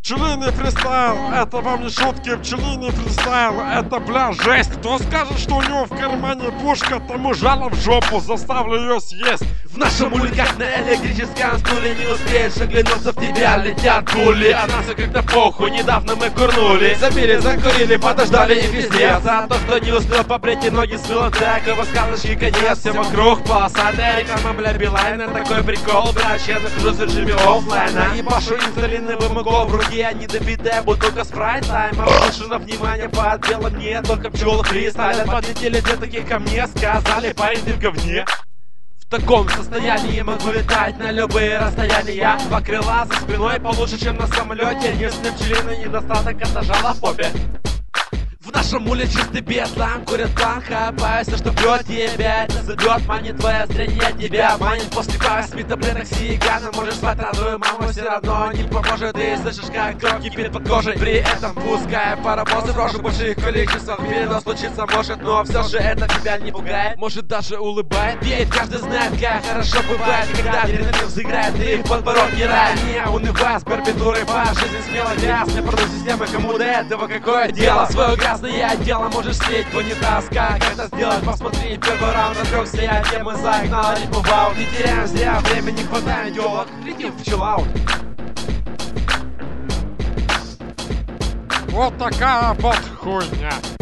Пчелиный фристайл, это вам не шутки, пчелиный фристайл, это, бля, жесть. Кто скажет, что у него в кармане пушка, тому жало в жопу, заставлю ее съесть. В нашем уликах на электрическом стуле не успеешь оглянуться, в тебя летят пули. А нас как-то похуй, недавно мы курнули. Забили, закурили, подождали и пиздец. А то, кто не успел побрить и ноги смыло, так его сказочки конец. Все вокруг полосатая реклама, бля, Билайна. Такой прикол, бля, я нахожусь в режиме оффлайна. И башу инсулиновым углом в руке, недопитая бутылка спрайта. Машина, внимание, под белым нет, только пчелы фристайлят. Подлетели две таких ко мне, сказали, парень, ты в говне. В таком состоянии могу летать на любые расстояния. Два крыла за спиной получше, чем на самолете. Если пчелиный недостаток, это жало в попе. В нашем уле чистый бедлам, курят планха, боюсь, что бьет тебя, это забьет, манит твое зрение тебя, манит после 8 таблеток сигана, можешь спать родную маму, все равно не поможет, ты слышишь, как кровь кипит под кожей, при этом пуская паровозы в рожу больших количествах, перенос случиться может, но все же это тебя не пугает, может даже улыбает, ведь каждый знает, как хорошо бывает, когда адреналин взыграет, и в подбородке рай, не унывай с барбитурой по жизни смело грязь, не продаю системы, кому до этого какое дело, свое грязное дело можешь слить в унитаз, как это сделать, посмотри, первый раунд отвлекся, я темы загнал, ритму в аут, не теряем зря, времени не хватает, ёлок, летим в чиллаут. Вот такая вот хуйня.